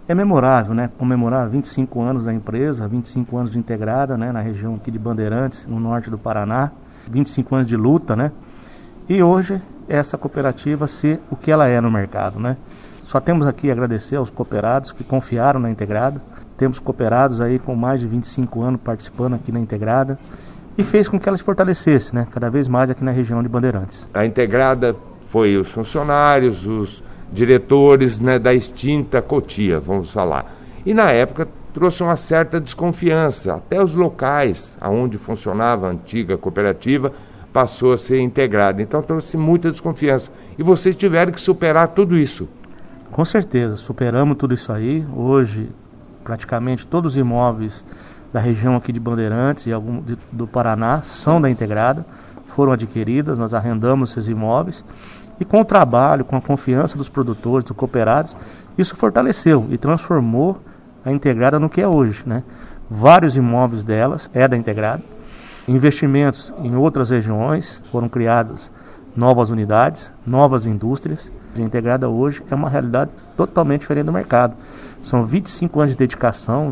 É memorável, né? Comemorar 25 anos da empresa, 25 anos de integrada, né? Na região aqui de Bandeirantes, no norte do Paraná, 25 anos de luta, né? E hoje essa cooperativa ser o que ela é no mercado, né? Só temos aqui a agradecer aos cooperados que confiaram na integrada. Temos cooperados aí com mais de 25 anos participando aqui na integrada e fez com que ela se fortalecesse, né? Cada vez mais aqui na região de Bandeirantes. A integrada foi os funcionários, os diretores, né, da extinta Cotia, vamos falar. E na época trouxe uma certa desconfiança. Até os locais onde funcionava a antiga cooperativa passou a ser integrada. Então trouxe muita desconfiança. E vocês tiveram que superar tudo isso. Com certeza, superamos tudo isso aí. Hoje, praticamente todos os imóveis da região aqui de Bandeirantes e algum do Paraná são da integrada, foram adquiridas, nós arrendamos esses imóveis. E com o trabalho, com a confiança dos produtores, dos cooperados, isso fortaleceu e transformou a integrada no que é hoje, né? Vários imóveis delas é da integrada. Investimentos em outras regiões, foram criadas novas unidades, novas indústrias. A integrada hoje é uma realidade totalmente diferente do mercado. São 25 anos de dedicação,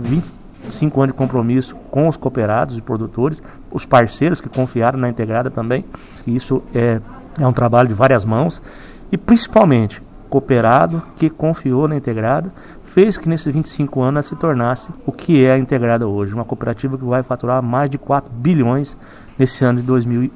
25 anos de compromisso com os cooperados e produtores, os parceiros que confiaram na integrada também. E isso é um trabalho de várias mãos e principalmente cooperado que confiou na integrada fez que nesses 25 anos ela se tornasse o que é a integrada hoje, uma cooperativa que vai faturar mais de 4 bilhões nesse ano de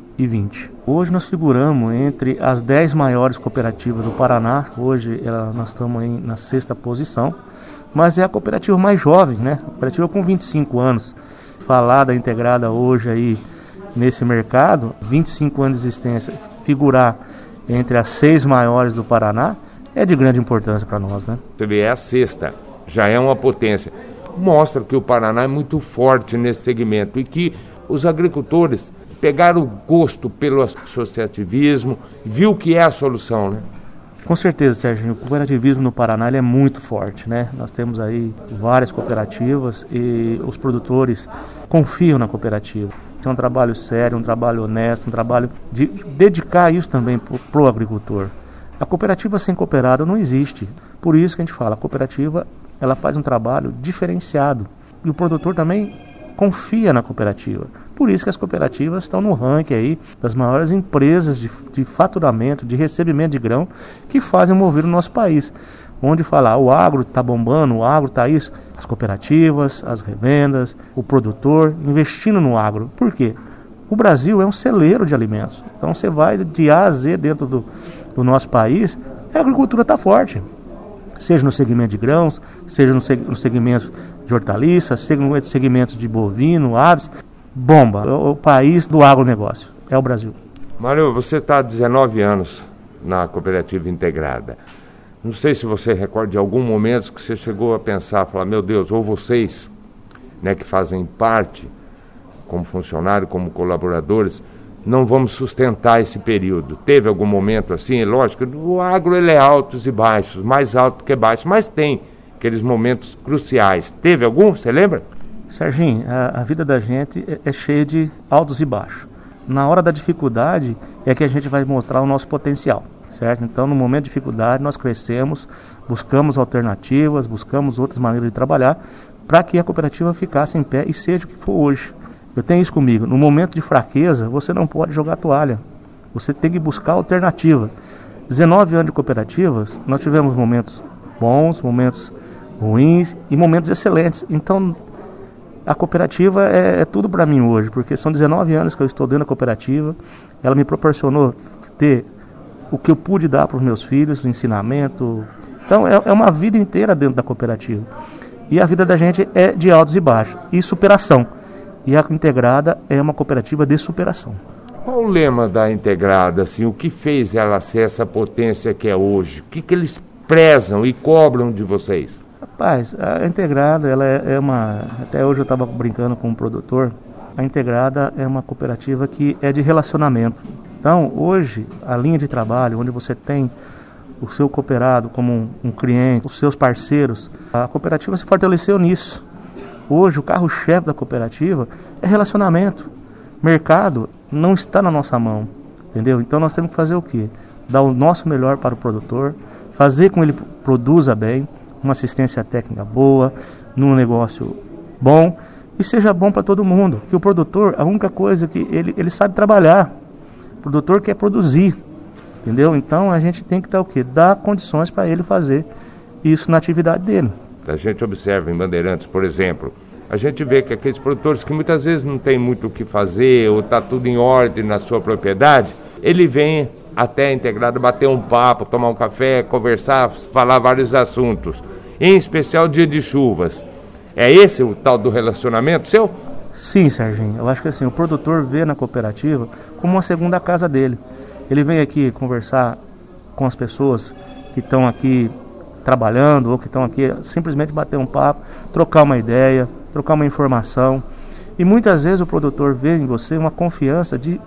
2020. Hoje nós figuramos entre as 10 maiores cooperativas do Paraná. Hoje nós estamos na 6ª posição, mas é a cooperativa mais jovem, né? A cooperativa com 25 anos. Falar da integrada hoje aí nesse mercado, 25 anos de existência, figurar entre as 6 maiores do Paraná, é de grande importância para nós, né? Você vê, é a 6ª, já é uma potência. Mostra que o Paraná é muito forte nesse segmento e que os agricultores pegaram o gosto pelo associativismo, viu que é a solução, né? Com certeza, Serginho, o cooperativismo no Paraná ele é muito forte, né? Nós temos aí várias cooperativas e os produtores confiam na cooperativa. É um trabalho sério, um trabalho honesto, um trabalho de dedicar isso também para o agricultor. A cooperativa sem cooperado não existe. Por isso que a gente fala, a cooperativa ela faz um trabalho diferenciado. E o produtor também confia na cooperativa. Por isso que as cooperativas estão no ranking aí das maiores empresas de faturamento, de recebimento de grão, que fazem mover o nosso país. Onde falar, o agro está bombando, o agro está isso. As cooperativas, as revendas, o produtor investindo no agro. Por quê? O Brasil é um celeiro de alimentos. Então você vai de A a Z dentro do nosso país, a agricultura está forte. Seja no segmento de grãos, seja no segmento de hortaliças, seja no segmento de bovino, aves. Bomba. O país do agronegócio. É o Brasil. Mário, você está há 19 anos na cooperativa integrada. Não sei se você recorda de algum momento que você chegou a pensar, falar, meu Deus, ou vocês, né, que fazem parte, como funcionário, como colaboradores, não vamos sustentar esse período. Teve algum momento assim? Lógico, o agro ele é altos e baixos, mais alto que baixo, mas tem aqueles momentos cruciais. Teve algum? Você lembra? Serginho, a vida da gente é cheia de altos e baixos. Na hora da dificuldade é que a gente vai mostrar o nosso potencial, certo? Então, no momento de dificuldade, nós crescemos, buscamos alternativas, buscamos outras maneiras de trabalhar para que a cooperativa ficasse em pé e seja o que for hoje. Eu tenho isso comigo. No momento de fraqueza, você não pode jogar a toalha. Você tem que buscar alternativa. 19 anos de cooperativas, nós tivemos momentos bons, momentos ruins e momentos excelentes. Então, a cooperativa é tudo para mim hoje, porque são 19 anos que eu estou dentro da cooperativa. Ela me proporcionou ter o que eu pude dar para os meus filhos, o ensinamento. Então, é uma vida inteira dentro da cooperativa. E a vida da gente é de altos e baixos e superação. E a integrada é uma cooperativa de superação. Qual o lema da integrada? Assim, o que fez ela ser essa potência que é hoje? O que eles prezam e cobram de vocês? Rapaz, a integrada, ela é uma... Até hoje eu estava brincando com um produtor. A integrada é uma cooperativa que é de relacionamento. Então, hoje, a linha de trabalho, onde você tem o seu cooperado como um cliente, os seus parceiros, a cooperativa se fortaleceu nisso. Hoje, o carro-chefe da cooperativa é relacionamento. Mercado não está na nossa mão, entendeu? Então, nós temos que fazer o quê? Dar o nosso melhor para o produtor, fazer com que ele produza bem, uma assistência técnica boa, num negócio bom e seja bom para todo mundo. Que o produtor, a única coisa que ele sabe trabalhar, o produtor quer produzir, entendeu? Então a gente tem que dar o quê? Dar condições para ele fazer isso na atividade dele. A gente observa em Bandeirantes, por exemplo, a gente vê que aqueles produtores que muitas vezes não tem muito o que fazer ou está tudo em ordem na sua propriedade, ele vem até a Integrada bater um papo, tomar um café, conversar, falar vários assuntos, em especial dia de chuvas. É esse o tal do relacionamento seu? Sim, Serginho, eu acho que assim, o produtor vê na cooperativa como uma segunda casa dele. Ele vem aqui conversar com as pessoas que estão aqui trabalhando ou que estão aqui simplesmente bater um papo, trocar uma ideia, trocar uma informação. E muitas vezes o produtor vê em você uma confiança de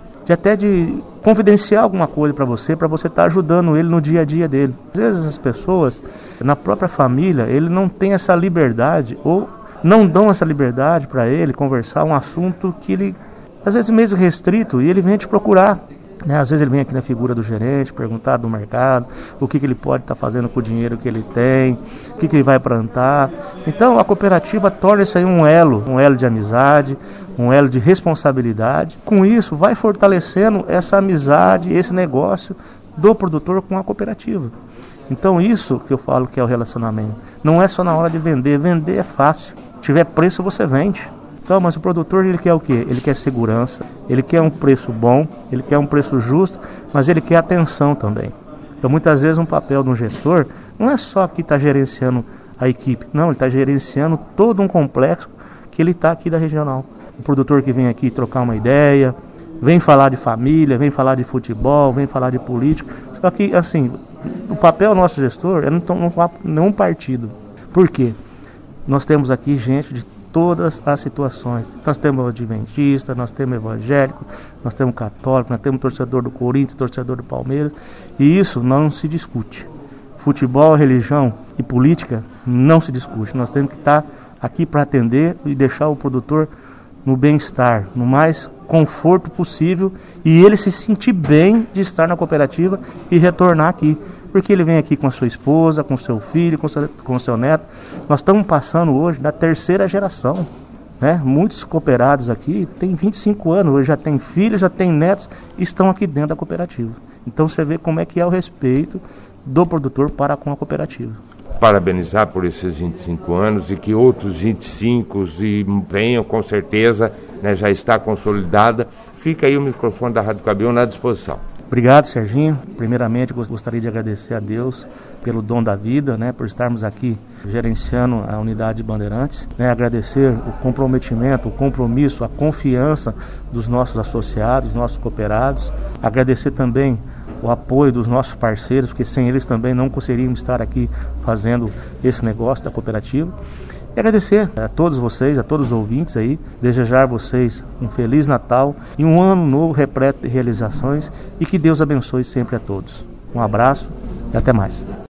confidenciar alguma coisa para você estar ajudando ele no dia a dia dele. Às vezes as pessoas, na própria família, ele não tem essa liberdade ou não dão essa liberdade para ele conversar um assunto que ele, às vezes meio restrito, e ele vem te procurar. Às vezes ele vem aqui na figura do gerente, perguntar do mercado, o que ele pode estar fazendo com o dinheiro que ele tem, o que ele vai plantar. Então a cooperativa torna isso aí um elo de amizade, um elo de responsabilidade. Com isso vai fortalecendo essa amizade, esse negócio do produtor com a cooperativa. Então isso que eu falo que é o relacionamento. Não é só na hora de vender, vender é fácil. Se tiver preço você vende. Então, mas o produtor ele quer o quê? Ele quer segurança, ele quer um preço bom, ele quer um preço justo, mas ele quer atenção também. Então muitas vezes um papel de um gestor não é só que está gerenciando a equipe, não, ele está gerenciando todo um complexo que ele está aqui da regional. O produtor que vem aqui trocar uma ideia, vem falar de família, vem falar de futebol, vem falar de política. Só que assim, o papel do nosso gestor é não um partido. Por quê? Nós temos aqui gente de todas as situações. Nós temos adventista, nós temos evangélico, nós temos católico, nós temos torcedor do Corinthians, torcedor do Palmeiras, e isso não se discute. Futebol, religião e política não se discute. Nós temos que estar aqui para atender e deixar o produtor no bem-estar, no mais conforto possível, e ele se sentir bem de estar na cooperativa e retornar aqui. Porque ele vem aqui com a sua esposa, com o seu filho, com o seu neto. Nós estamos passando hoje da terceira geração, né? Muitos cooperados aqui têm 25 anos, hoje já tem filhos, já tem netos, e estão aqui dentro da cooperativa. Então você vê como é que é o respeito do produtor para com a cooperativa. Parabenizar por esses 25 anos e que outros 25 venham com certeza, né, já está consolidada. Fica aí o microfone da Rádio Cabiúna à disposição. Obrigado, Serginho. Primeiramente, gostaria de agradecer a Deus pelo dom da vida, né, por estarmos aqui gerenciando a unidade de Bandeirantes. Agradecer o comprometimento, o compromisso, a confiança dos nossos associados, dos nossos cooperados. Agradecer também o apoio dos nossos parceiros, porque sem eles também não conseguiríamos estar aqui fazendo esse negócio da cooperativa. E agradecer a todos vocês, a todos os ouvintes aí, desejar a vocês um Feliz Natal e um ano novo repleto de realizações, e que Deus abençoe sempre a todos. Um abraço e até mais.